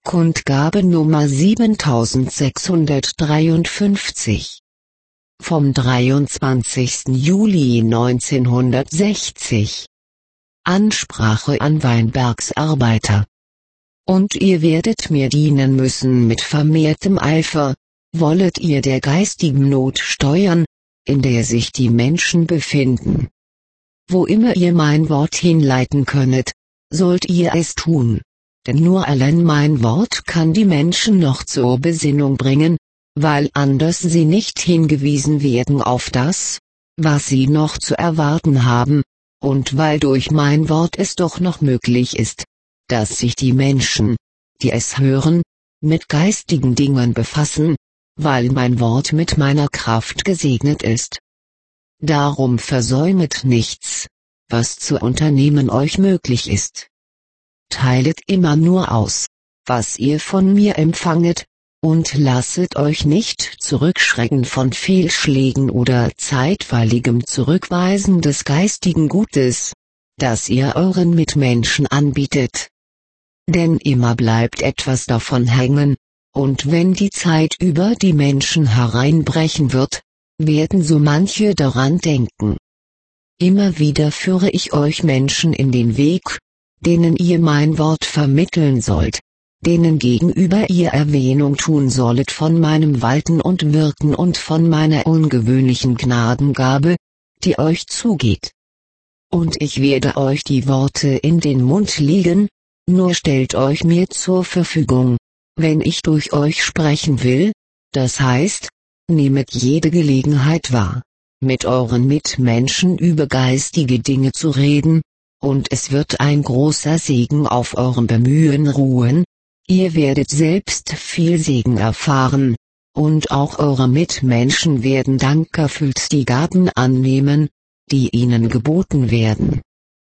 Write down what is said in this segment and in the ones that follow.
Kundgabe Nummer 7653. Vom 23. Juli 1960. Ansprache an Weinbergs Arbeiter. Und ihr werdet mir dienen müssen mit vermehrtem Eifer, wollet ihr der geistigen Not steuern, in der sich die Menschen befinden. Wo immer ihr mein Wort hinleiten könnet, sollt ihr es tun. Denn nur allein mein Wort kann die Menschen noch zur Besinnung bringen, weil anders sie nicht hingewiesen werden auf das, was sie noch zu erwarten haben, und weil durch mein Wort es doch noch möglich ist, dass sich die Menschen, die es hören, mit geistigen Dingen befassen, weil mein Wort mit meiner Kraft gesegnet ist. Darum versäumet nichts, was zu unternehmen euch möglich ist. Teilet immer nur aus, was ihr von mir empfanget, und lasset euch nicht zurückschrecken von Fehlschlägen oder zeitweiligem Zurückweisen des geistigen Gutes, das ihr euren Mitmenschen anbietet. Denn immer bleibt etwas davon hängen, und wenn die Zeit über die Menschen hereinbrechen wird, werden so manche daran denken. Immer wieder führe ich euch Menschen in den Weg, denen ihr mein Wort vermitteln sollt, denen gegenüber ihr Erwähnung tun sollet von meinem Walten und Wirken und von meiner ungewöhnlichen Gnadengabe, die euch zugeht. Und ich werde euch die Worte in den Mund legen, nur stellt euch mir zur Verfügung, wenn ich durch euch sprechen will, das heißt, nehmet jede Gelegenheit wahr, mit euren Mitmenschen über geistige Dinge zu reden, und es wird ein großer Segen auf eurem Bemühen ruhen, ihr werdet selbst viel Segen erfahren, und auch eure Mitmenschen werden dankerfüllt die Gaben annehmen, die ihnen geboten werden.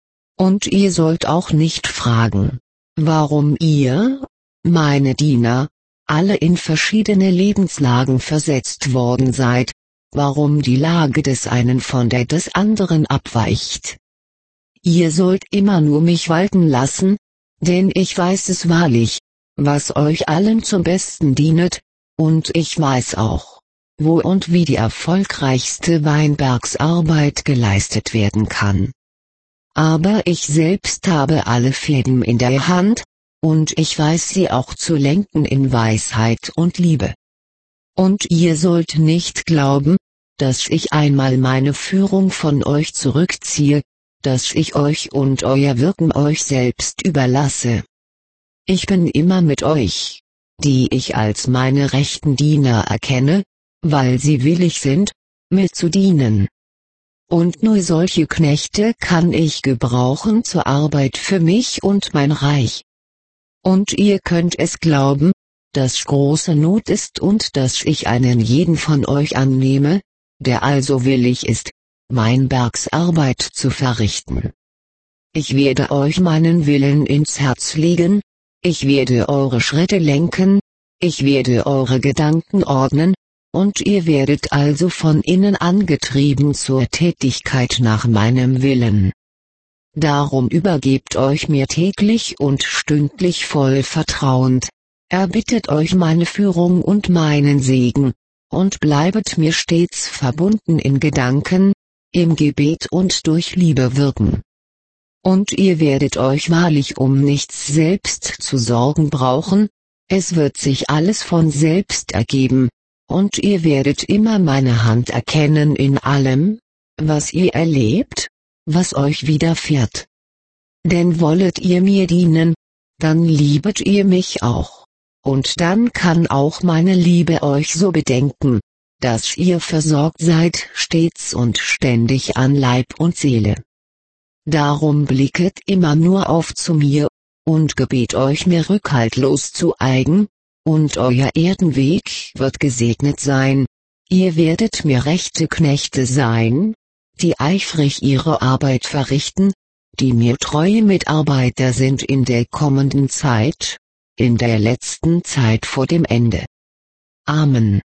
Und ihr sollt auch nicht fragen, warum ihr, meine Diener, alle in verschiedene Lebenslagen versetzt worden seid, warum die Lage des einen von der des anderen abweicht. Ihr sollt immer nur mich walten lassen, denn ich weiß es wahrlich, was euch allen zum Besten dienet, und ich weiß auch, wo und wie die erfolgreichste Weinbergsarbeit geleistet werden kann. Aber ich selbst habe alle Fäden in der Hand, und ich weiß sie auch zu lenken in Weisheit und Liebe. Und ihr sollt nicht glauben, dass ich einmal meine Führung von euch zurückziehe, dass ich euch und euer Wirken euch selbst überlasse. Ich bin immer mit euch, die ich als meine rechten Diener erkenne, weil sie willig sind, mir zu dienen. Und nur solche Knechte kann ich gebrauchen zur Arbeit für mich und mein Reich. Und ihr könnt es glauben, dass große Not ist und dass ich einen jeden von euch annehme, der also willig ist, Weinbergsarbeit zu verrichten. Ich werde euch meinen Willen ins Herz legen, ich werde eure Schritte lenken, ich werde eure Gedanken ordnen, und ihr werdet also von innen angetrieben zur Tätigkeit nach meinem Willen. Darum übergebt euch mir täglich und stündlich voll vertrauend, erbittet euch meine Führung und meinen Segen, und bleibet mir stets verbunden in Gedanken, im Gebet und durch Liebe wirken. Und ihr werdet euch wahrlich um nichts selbst zu sorgen brauchen, es wird sich alles von selbst ergeben, und ihr werdet immer meine Hand erkennen in allem, was ihr erlebt, was euch widerfährt. Denn wollet ihr mir dienen, dann liebet ihr mich auch, und dann kann auch meine Liebe euch so bedenken, dass ihr versorgt seid stets und ständig an Leib und Seele. Darum blicket immer nur auf zu mir, und gebet euch mir rückhaltlos zu eigen, und euer Erdenweg wird gesegnet sein, ihr werdet mir rechte Knechte sein, die eifrig ihre Arbeit verrichten, die mir treue Mitarbeiter sind in der kommenden Zeit, in der letzten Zeit vor dem Ende. Amen.